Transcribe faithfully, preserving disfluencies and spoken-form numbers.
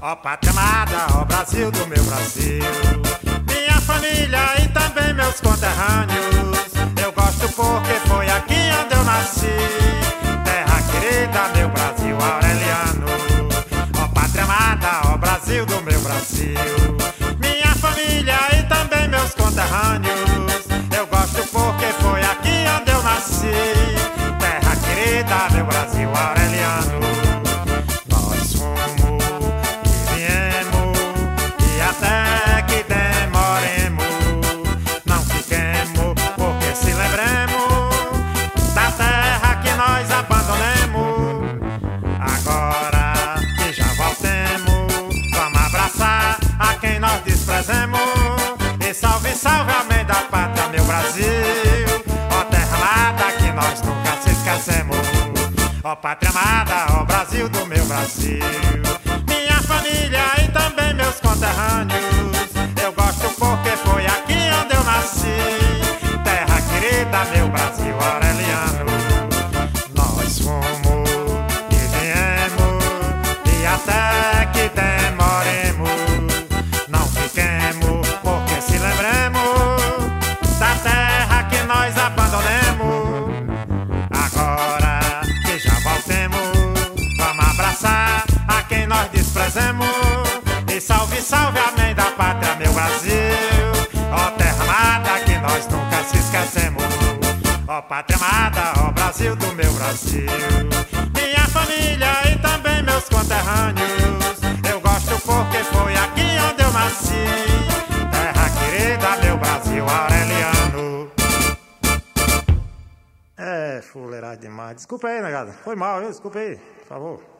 Ó pátria amada, ó Brasil do meu Brasil, minha família e também meus conterrâneos. Eu gosto porque foi aqui onde eu nasci, terra querida, meu Brasil aureliano. Ó pátria amada, ó Brasil do meu Brasil, minha família e também meus conterrâneos. Eu gosto porque foi aqui onde eu nasci, terra querida, meu Brasil aureliano. Nós fomos e viemos e até que demoremos, não fiquemos porque se lembremos da terra que nós abandonemos. Agora que já voltemos, vamos abraçar a quem nós desprezemos. E salve, salve, amém da pátria, meu Brasil, ó terra amada que nós nunca se esquecemos. Ó pátria amada, ó Brasil do meu Brasil, minha família e também meus conterrâneos. Eu gosto porque foi aqui onde eu nasci, terra querida, meu Brasil aureliano. Nós fomos e viemos e até que demoremos, não fiquemos porque se lembremos da terra que nós abandonemos. Agora que já voltemos, vamos abraçar a quem nós desprezemos. E salve, salve, amém da pátria, meu Brasil, ó terra amada que nós nunca se esquecemos. Ó pátria amada, ó Brasil do meu Brasil, minha família e também meus conterrâneos. Eu gosto porque foi aqui onde eu nasci, terra querida, meu Brasil aureliano. É, fuleiragem demais. Desculpa aí, negada. Foi mal, viu? Desculpa aí, por favor.